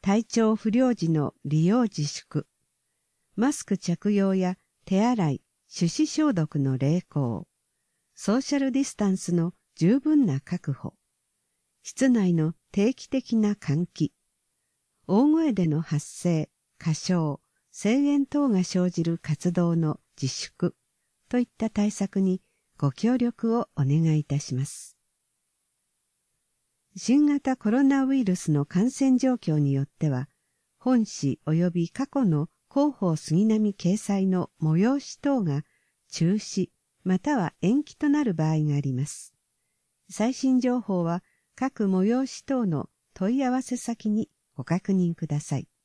体調不良時の利用自粛、マスク着用や手洗い、手指消毒の励行、ソーシャルディスタンスの十分な確保、室内の定期的な換気、大声での発声、歌唱、声援等が生じる活動の自粛といった対策にご協力をお願いいたします。新型コロナウイルスの感染状況によっては、本誌及び過去の広報杉並掲載の催し等が中止または延期となる場合があります。最新情報は各催し等の問い合わせ先にご確認ください。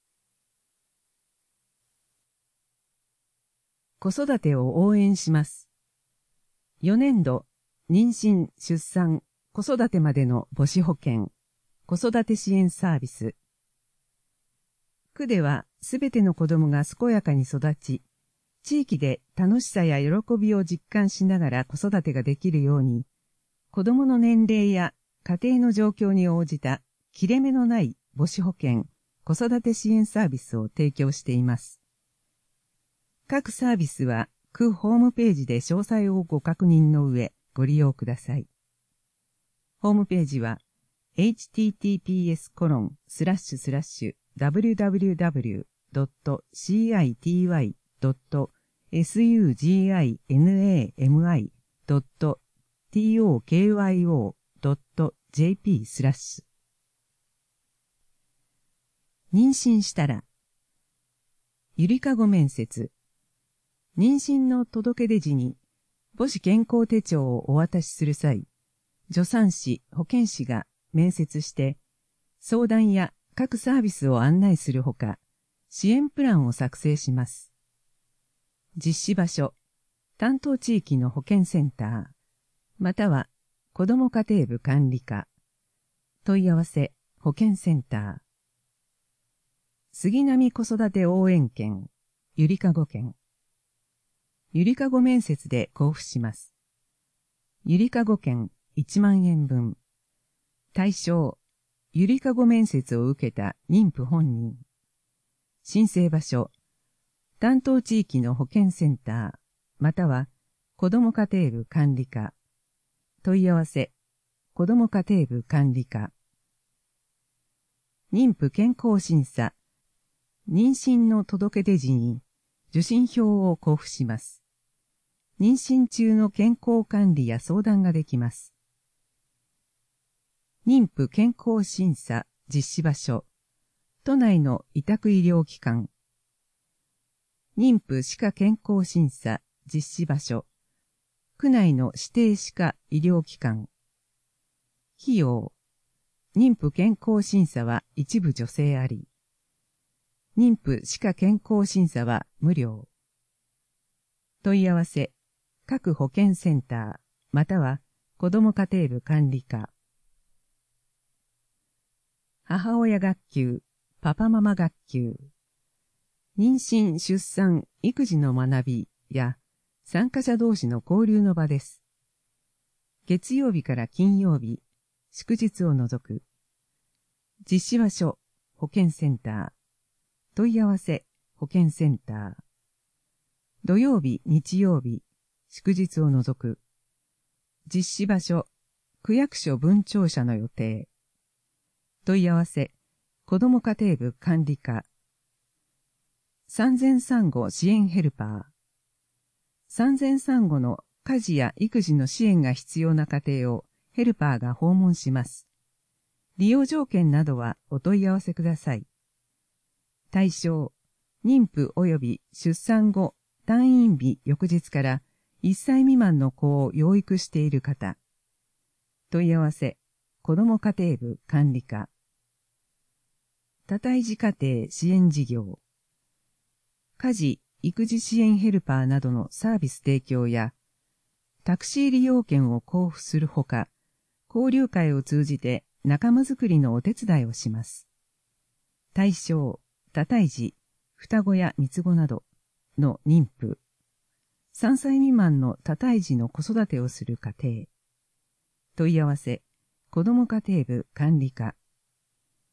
子育てを応援します。4年度、妊娠、出産、子育てまでの母子保険、子育て支援サービス。区ではすべての子どもが健やかに育ち、地域で楽しさや喜びを実感しながら子育てができるように、子どもの年齢や家庭の状況に応じた切れ目のない母子保険、子育て支援サービスを提供しています。各サービスは区ホームページで詳細をご確認の上ご利用ください。ホームページは https://www.city.sugimi.tokyo.jp/ 妊娠したらゆりかご面接。妊娠の届け出時に母子健康手帳をお渡しする際、助産師、保健師が面接して相談や各サービスを案内するほか、支援プランを作成します。実施場所、担当地域の保健センター、または子ども家庭部管理課、問い合わせ、保健センター。杉並子育て応援券、ゆりかご券。ゆりかご面接で交付します。ゆりかご券1万円分。対象、ゆりかご面接を受けた妊婦本人。申請場所、担当地域の保健センター、または子ども家庭部管理課。問い合わせ、子ども家庭部管理課。妊婦健康審査、妊娠の届け出時に受診票を交付します。妊娠中の健康管理や相談ができます。妊婦健康審査実施場所、都内の委託医療機関。妊婦歯科健康審査実施場所、区内の指定歯科医療機関。費用、妊婦健康審査は一部助成あり。妊婦歯科健康審査は無料。問い合わせ、各保健センター、または子ども家庭部管理課。母親学級、パパママ学級。妊娠、出産、育児の学びや参加者同士の交流の場です。月曜日から金曜日、祝日を除く。実施場所、保健センター。問い合わせ、保健センター。土曜日、日曜日、祝日を除く。実施場所、区役所分庁舎の予定。問い合わせ、子ども家庭部管理課。産前産後支援ヘルパー。産前産後の家事や育児の支援が必要な家庭をヘルパーが訪問します。利用条件などはお問い合わせください。対象、妊婦及び出産後、退院日翌日から1歳未満の子を養育している方。問い合わせ、子ども家庭部管理課。多胎児家庭支援事業。家事、育児支援ヘルパーなどのサービス提供や、タクシー利用券を交付するほか、交流会を通じて仲間づくりのお手伝いをします。対象、多胎児、双子や三つ子などの妊婦。3歳未満の多胎児の子育てをする家庭。問い合わせ、子ども家庭部管理課。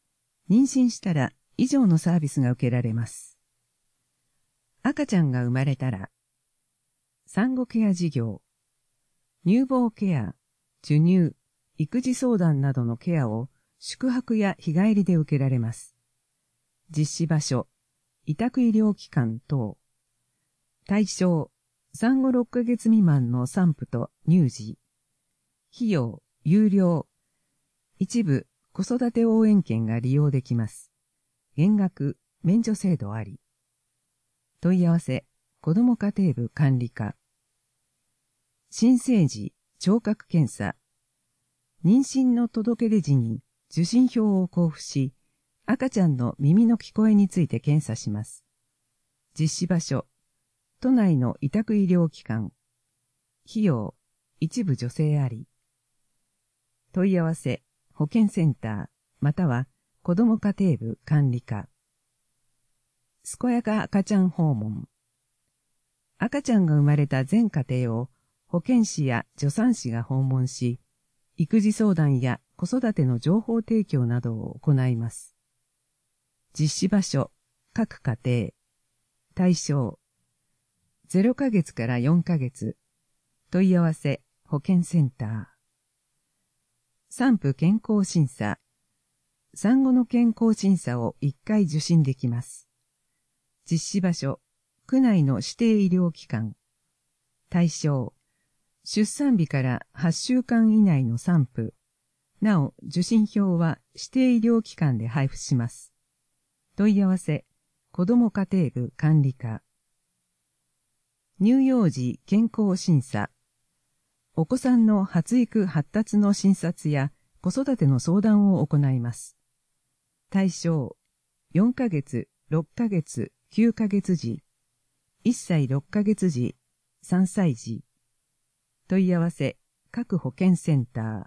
妊娠したら以上のサービスが受けられます。赤ちゃんが生まれたら、産後ケア事業、乳房ケア、授乳、育児相談などのケアを宿泊や日帰りで受けられます。実施場所、委託医療機関等。対象、産後6ヶ月未満の産婦と乳児。費用、有料。一部、子育て応援券が利用できます。減額、免除制度あり。問い合わせ、子ども家庭部管理課。新生児、聴覚検査。妊娠の届け出時に受診票を交付し、赤ちゃんの耳の聞こえについて検査します。実施場所、都内の委託医療機関。費用、一部助成あり。問い合わせ、保健センター、または子ども家庭部管理課。健やか赤ちゃん訪問。赤ちゃんが生まれた全家庭を保健師や助産師が訪問し、育児相談や子育ての情報提供などを行います。実施場所、各家庭。対象、0ヶ月から4ヶ月。問い合わせ、保健センター。産婦健康審査。産後の健康審査を1回受診できます。実施場所、区内の指定医療機関。対象、出産日から8週間以内の産婦。なお、受診票は指定医療機関で配布します。問い合わせ、子ども家庭部管理課。乳幼児健康審査。お子さんの発育発達の診察や子育ての相談を行います。対象、4ヶ月、6ヶ月、9ヶ月時、1歳6ヶ月時、3歳児。問い合わせ、各保健センター。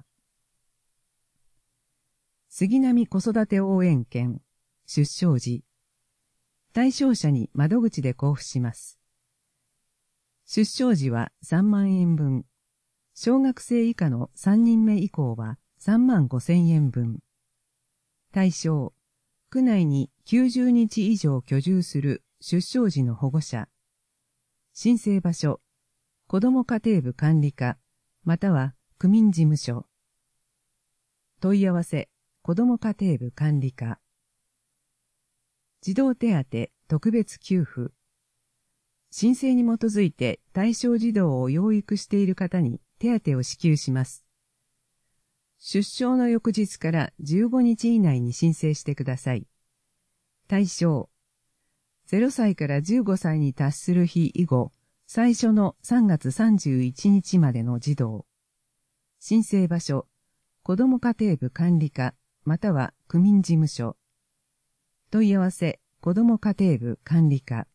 杉並子育て応援券、出生時。対象者に窓口で交付します。出生時は3万円分。小学生以下の3人目以降は3万5千円分。対象、区内に90日以上居住する出生時の保護者。申請場所、子ども家庭部管理課、または区民事務所。問い合わせ、子ども家庭部管理課。児童手当特別給付。申請に基づいて対象児童を養育している方に手当を支給します。出生の翌日から15日以内に申請してください。対象、0歳から15歳に達する日以後、最初の3月31日までの児童。申請場所、子ども家庭部管理課、または区民事務所。問い合わせ、子ども家庭部管理課。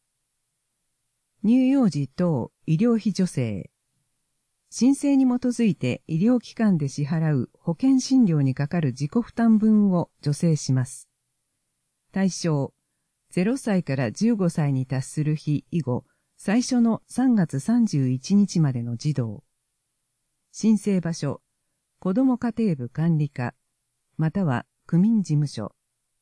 乳幼児等医療費助成。申請に基づいて医療機関で支払う保険診療にかかる自己負担分を助成します。対象、0歳から15歳に達する日以後、最初の3月31日までの児童。申請場所、子ども家庭部管理課、または区民事務所。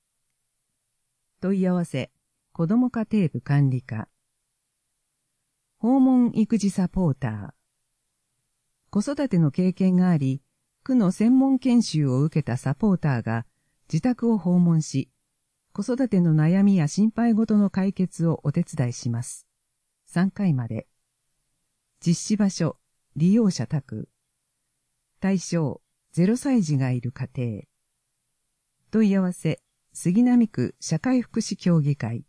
問い合わせ、子ども家庭部管理課。訪問育児サポーター。子育ての経験があり、区の専門研修を受けたサポーターが自宅を訪問し、子育ての悩みや心配事の解決をお手伝いします。3回まで。実施場所、利用者宅。対象、0歳児がいる家庭。問い合わせ、杉並区社会福祉協議会。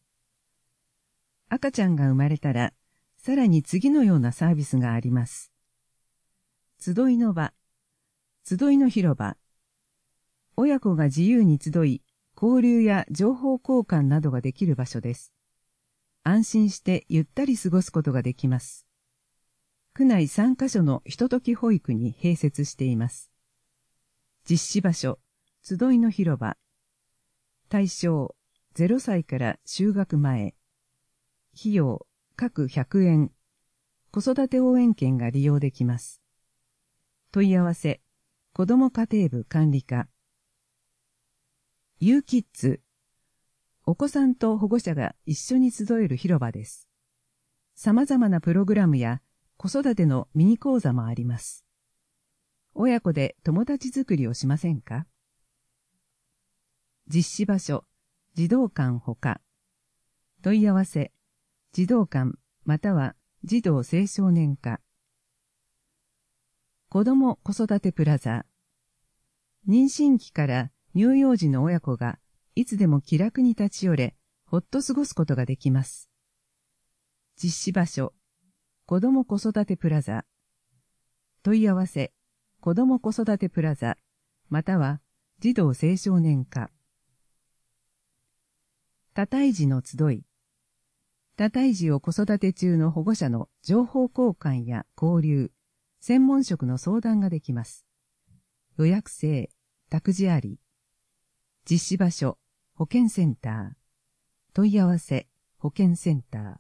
赤ちゃんが生まれたら、さらに次のようなサービスがあります。集いの場、集いの広場。親子が自由に集い、交流や情報交換などができる場所です。安心してゆったり過ごすことができます。区内3カ所のひととき保育に併設しています。実施場所、集いの広場。対象、0歳から就学前。費用、各100円。子育て応援券が利用できます。問い合わせ、子ども家庭部管理課。 ユーキッズ。お子さんと保護者が一緒に集える広場です。様々なプログラムや子育てのミニ講座もあります。親子で友達作りをしませんか？実施場所、児童館ほか。問い合わせ、児童館または児童青少年課。子ども子育てプラザ。妊娠期から乳幼児の親子がいつでも気楽に立ち寄れ、ほっと過ごすことができます。実施場所、子ども子育てプラザ。問い合わせ、子ども子育てプラザ、または児童青少年課。多胎児の集い。多胎児を子育て中の保護者の情報交換や交流、専門職の相談ができます。予約制、託児あり。実施場所、保健センター。問い合わせ、保健センター。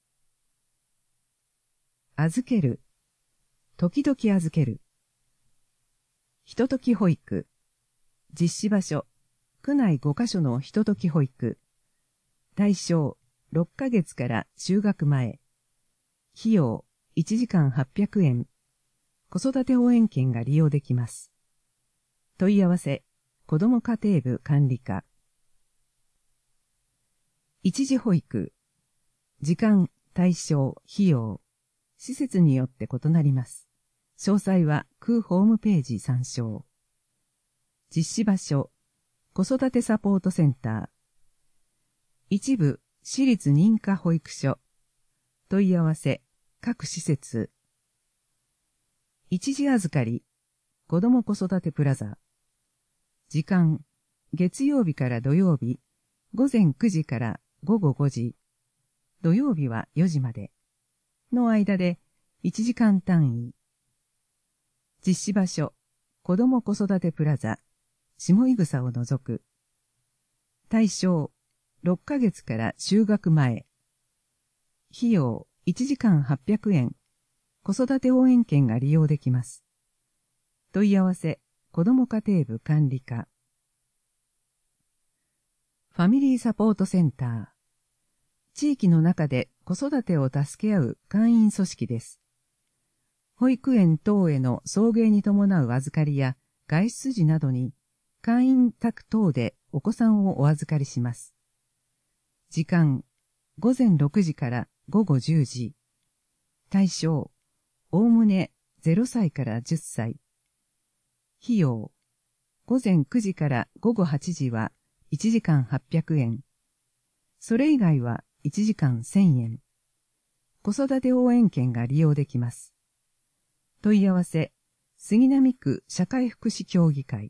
預ける。時々預ける。ひととき保育。実施場所、区内5カ所のひととき保育。対象、6ヶ月から就学前。費用、1時間800円。子育て応援券が利用できます。問い合わせ、子ども家庭部管理課。一時保育。時間、対象、費用。施設によって異なります。詳細は区ホームページ参照。実施場所、子育てサポートセンター。一部、私立認可保育所。問い合わせ、各施設。一時預かり、子ども子育てプラザ。時間、月曜日から土曜日、午前9時から午後5時。土曜日は4時まで。の間で1時間単位。実施場所、子ども子育てプラザ、下井草を除く。対象、6ヶ月から就学前。費用、1時間800円。子育て応援券が利用できます。問い合わせ、子ども家庭部管理課。ファミリーサポートセンター。地域の中で子育てを助け合う会員組織です。保育園等への送迎に伴う預かりや外出時などに会員宅等でお子さんをお預かりします。時間、午前6時から午後10時。対象、おおむね0歳から10歳。費用、午前9時から午後8時は1時間800円。それ以外は1時間1000円。子育て応援券が利用できます。問い合わせ、杉並区社会福祉協議会。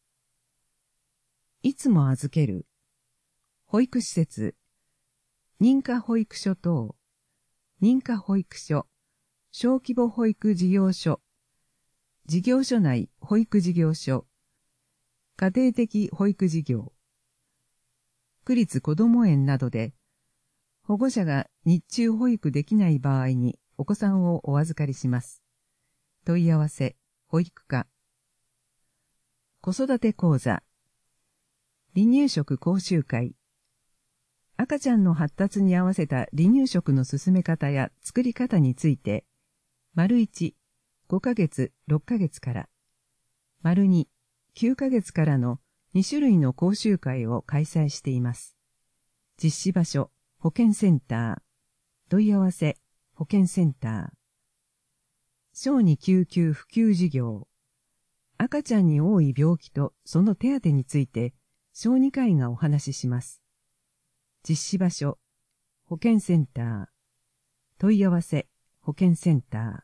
いつも預ける。保育施設、認可保育所等、認可保育所、小規模保育事業所、事業所内保育事業所、家庭的保育事業、区立こども園などで、保護者が日中保育できない場合にお子さんをお預かりします。問い合わせ、保育課。子育て講座。離乳食講習会。赤ちゃんの発達に合わせた離乳食の進め方や作り方について、1、5ヶ月、6ヶ月から、2、9ヶ月からの2種類の講習会を開催しています。実施場所、保健センター。問い合わせ、保健センター。小児救急普及事業。赤ちゃんに多い病気とその手当について、小児科医がお話しします。実施場所、保健センター。問い合わせ、保健センター。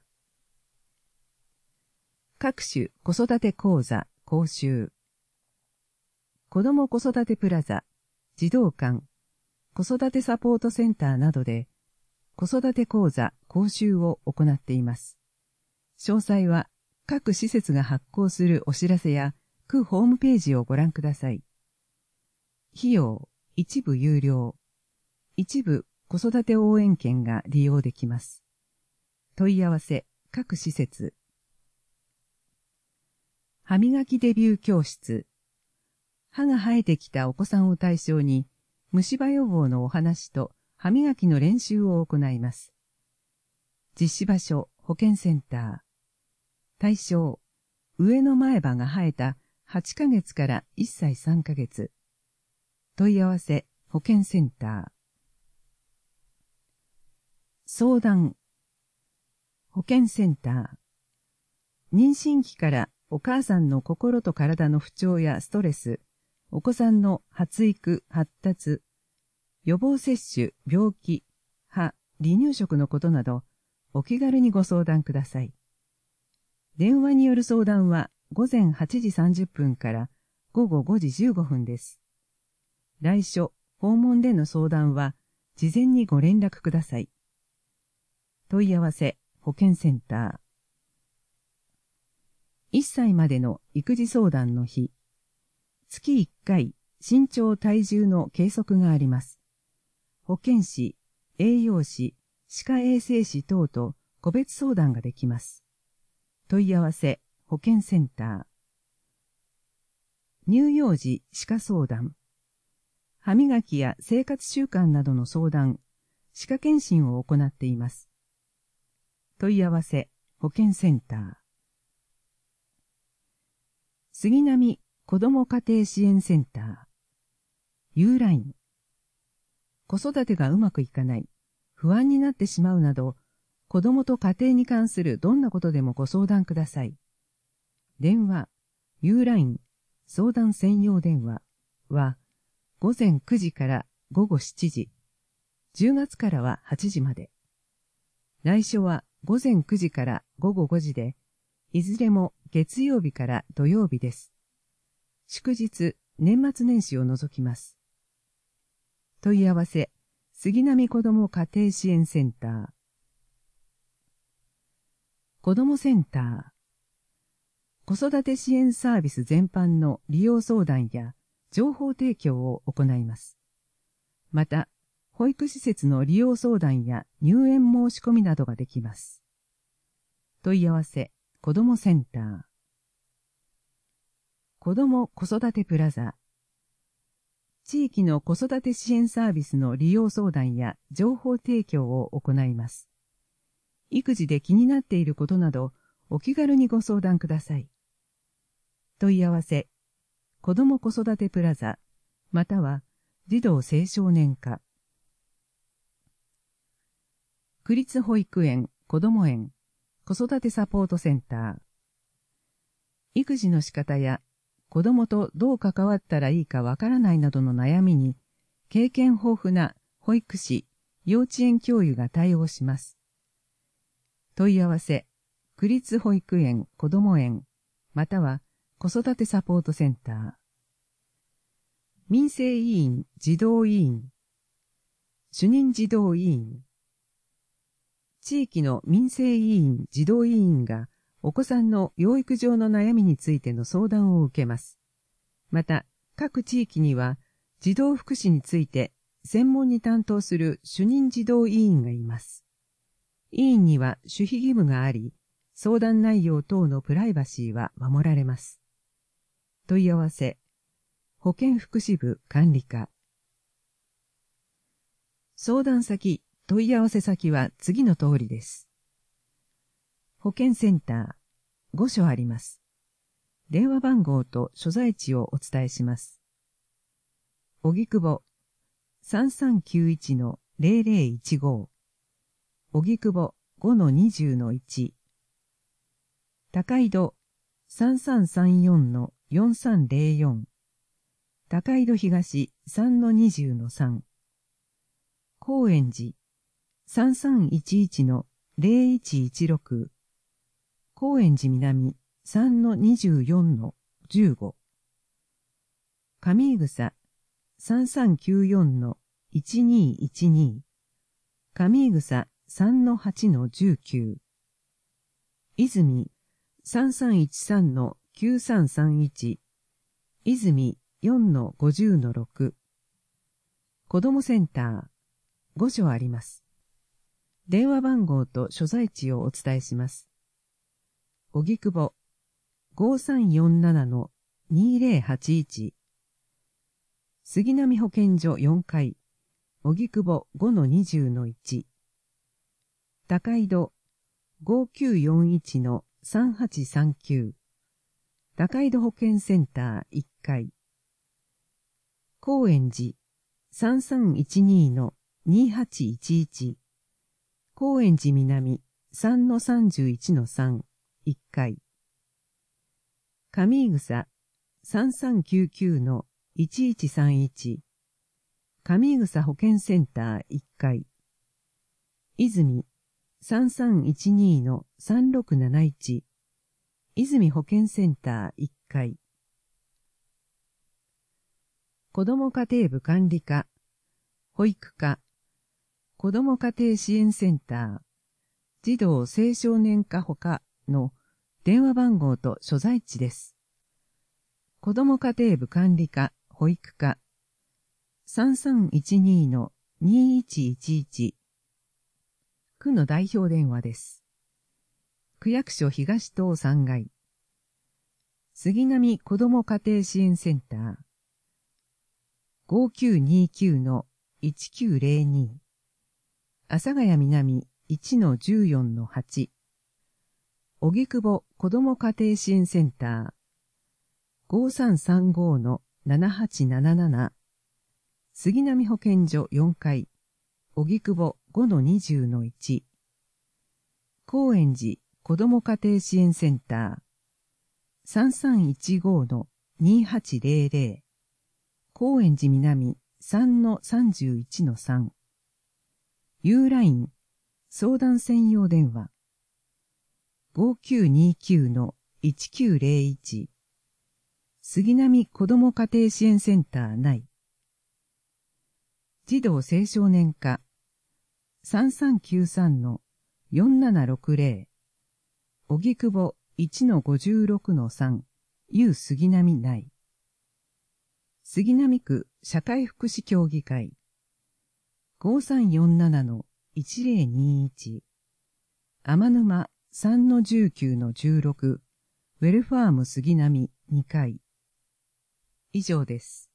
各種子育て講座、講習。子ども子育てプラザ、児童館、子育てサポートセンターなどで、子育て講座、講習を行っています。詳細は、各施設が発行するお知らせや、区ホームページをご覧ください。費用、一部有料。一部子育て応援券が利用できます。問い合わせ、各施設。歯磨きデビュー教室。 歯が生えてきたお子さんを対象に、虫歯予防のお話と歯磨きの練習を行います。実施場所、保健センター。対象、上の前歯が生えた8ヶ月から1歳3ヶ月。問い合わせ、保健センター。相談。保健センター。妊娠期からお母さんの心と体の不調やストレス、お子さんの発育、発達、予防接種、病気、歯、離乳食のことなど、お気軽にご相談ください。電話による相談は午前8時30分から午後5時15分です。来所、訪問での相談は事前にご連絡ください。問い合わせ、保健センター。1歳までの育児相談の日。月1回、身長体重の計測があります。保健師、栄養士、歯科衛生士等と個別相談ができます。問い合わせ、保健センター。乳幼児歯科相談。歯磨きや生活習慣などの相談、歯科検診を行っています。問い合わせ、保健センター。杉並子ども家庭支援センター。Uライン。子育てがうまくいかない、不安になってしまうなど、子どもと家庭に関するどんなことでもご相談ください。電話、Uライン、相談専用電話は、午前9時から午後7時、10月からは8時まで。来所は午前9時から午後5時で、いずれも月曜日から土曜日です。祝日、年末年始を除きます。問い合わせ、杉並子ども家庭支援センター。子どもセンター。子育て支援サービス全般の利用相談や情報提供を行います。また、保育施設の利用相談や入園申し込みなどができます。問い合わせ、子どもセンター。子ども子育てプラザ。地域の子育て支援サービスの利用相談や情報提供を行います。育児で気になっていることなど、お気軽にご相談ください。問い合わせ、子ども子育てプラザ、または児童青少年課。区立保育園、こども園、子育てサポートセンター。育児の仕方や子どもとどう関わったらいいかわからないなどの悩みに、経験豊富な保育士、幼稚園教諭が対応します。問い合わせ、区立保育園、こども園、または子育てサポートセンター。民生委員、児童委員、主任児童委員。地域の民生委員、児童委員が、お子さんの養育上の悩みについての相談を受けます。また、各地域には、児童福祉について専門に担当する主任児童委員がいます。委員には守秘義務があり、相談内容等のプライバシーは守られます。問い合わせ、保健福祉部管理課。相談先、問い合わせ先は次の通りです。保健センター、5所あります。電話番号と所在地をお伝えします。荻窪 3391-0015 荻窪 5-20-1 高井戸 3334-4304 高井戸東 3-20-3 高円寺 3311-0116 高円寺南 3-24-15 上井草 3394-1212 上井草 3-8-19 泉 3313-9331 泉 4-50-6 子どもセンター5所あります。電話番号と所在地をお伝えします。荻窪 5347-2081 杉並保健所4階、荻窪 5-20-1。高井戸 5941-3839。高井戸保健センター1階。高円寺 3312-2811。高円寺南 3-31-3、1階。上井草 3399-1131。上井草保健センター1階。泉 3312-3671。泉保健センター1階。子ども家庭部管理課、保育課、子ども家庭支援センター、児童青少年課ほかの電話番号と所在地です。子ども家庭部管理課、保育課、3312-2111。区の代表電話です。区役所東棟3階。杉並子ども家庭支援センター。5929-1902。阿佐ヶ谷南 1-14-8。荻窪子ども家庭支援センター。5335-7877。杉並保健所4階。荻窪 5-20-1。高円寺子ども家庭支援センター。3315-2800。高円寺南 3-31-3。U ライン相談専用電話 5929-1901。杉並子ども家庭支援センター内。児童青少年課 3393-4760。荻窪 1-56-3。U 杉並内。杉並区社会福祉協議会 5347-1021。天沼 3-19-16。ウェルファーム杉並2階。以上です。